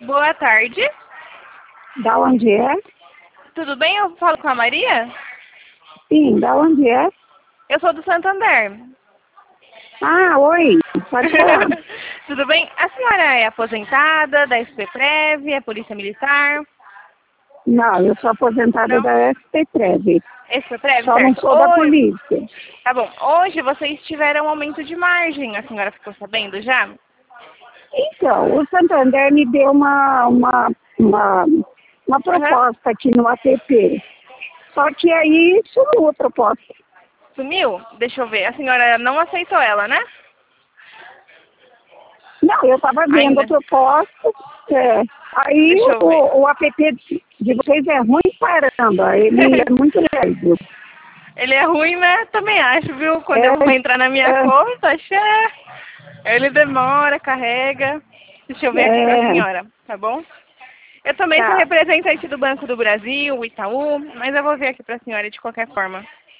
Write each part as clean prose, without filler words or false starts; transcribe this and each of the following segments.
Boa tarde. Da onde é? Tudo bem? Eu falo com a Maria? Sim, da onde é? Eu sou do Santander. Ah, oi, pode falar. Tudo bem? A senhora é aposentada da SPPrev, é Polícia Militar? Não, eu sou aposentada Não? da SPPrev. SPPrev, Só não certo. sou da polícia. Tá bom. Hoje vocês tiveram um aumento de margem. A senhora ficou sabendo já? Então, o Santander me deu uma proposta aqui no app. Só que aí sumiu a proposta. Sumiu? Deixa eu ver. A senhora não aceitou ela, né? Não, eu estava vendo Ainda. a proposta. Aí Deixa eu ver. o app de vocês é ruim caramba. Ele é muito leve. Ele é ruim, né? Também acho, viu? Quando eu vou entrar na minha conta, ele demora, carrega. Deixa eu ver aqui pra senhora, tá bom? Eu também sou representante do Banco do Brasil, o Itaú, mas eu vou ver aqui pra senhora de qualquer forma.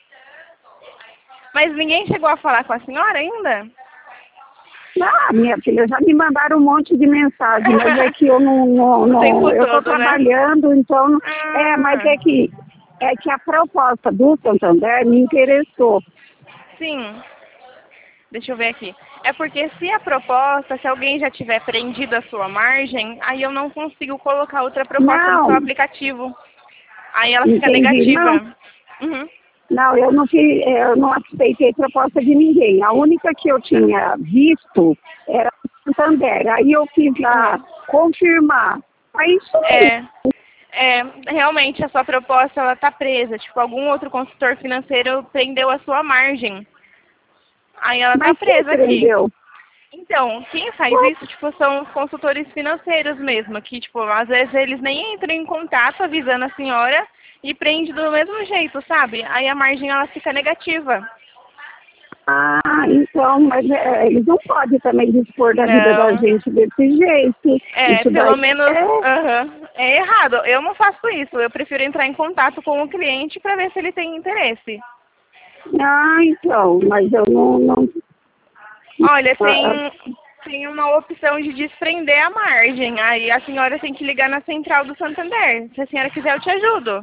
Mas ninguém chegou a falar com a senhora ainda? Ah, minha filha, já me mandaram um monte de mensagem, mas é que eu eu estou trabalhando, né? Então, mas é que a proposta do Santander me interessou. Sim. Deixa eu ver aqui. É porque se a proposta, se alguém já tiver prendido a sua margem, aí eu não consigo colocar outra proposta no seu aplicativo. Aí ela fica negativa. Não, eu não aceitei proposta de ninguém. A única que eu tinha visto era o Santander. Aí eu fiz lá confirmar. Aí sumiu. Realmente a sua proposta ela tá presa. Tipo, algum outro consultor financeiro prendeu a sua margem. Aí ela tá presa aqui. Então, quem faz isso, tipo, são os consultores financeiros mesmo, que, tipo, às vezes eles nem entram em contato avisando a senhora e prende do mesmo jeito, sabe? Aí a margem, ela fica negativa. Ah, então, mas eles não podem também dispor da vida da gente desse jeito. Pelo menos, é errado. Eu não faço isso, eu prefiro entrar em contato com o cliente para ver se ele tem interesse. Ah, então, mas eu não... Olha, tem uma opção de desprender a margem. Aí a senhora tem que ligar na central do Santander. Se a senhora quiser, eu te ajudo.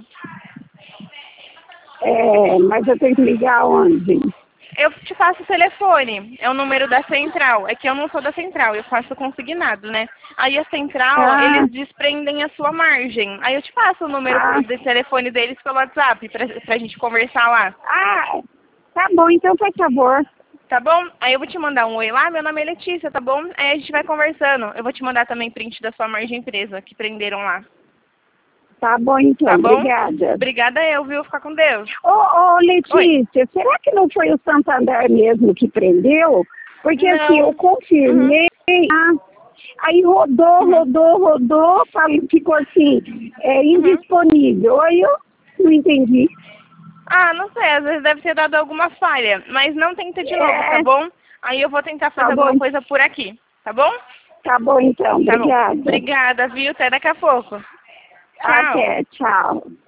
Mas eu tenho que ligar onde? Eu te passo o telefone. É o número da central. É que eu não sou da central, eu faço consignado, né? Aí a central, eles desprendem a sua margem. Aí eu te passo o número do telefone deles pelo WhatsApp pra gente conversar lá. Ah, tá bom, então, por favor. Tá bom? Aí eu vou te mandar um oi lá, meu nome é Letícia, tá bom? Aí a gente vai conversando. Eu vou te mandar também print da sua margem presa, que prenderam lá. Tá bom, então, tá bom? Obrigada. Obrigada eu, viu? Fica com Deus. Ô, Letícia, será que não foi o Santander mesmo que prendeu? Porque assim, eu confirmei, aí rodou, ficou assim, indisponível. Aí eu não entendi. Ah, não sei, às vezes deve ter dado alguma falha, mas não tenta de novo, tá bom? Aí eu vou tentar fazer alguma coisa por aqui, tá bom? Tá bom, então, obrigada. Obrigada, viu? Até daqui a pouco. Tchau. Até, tchau.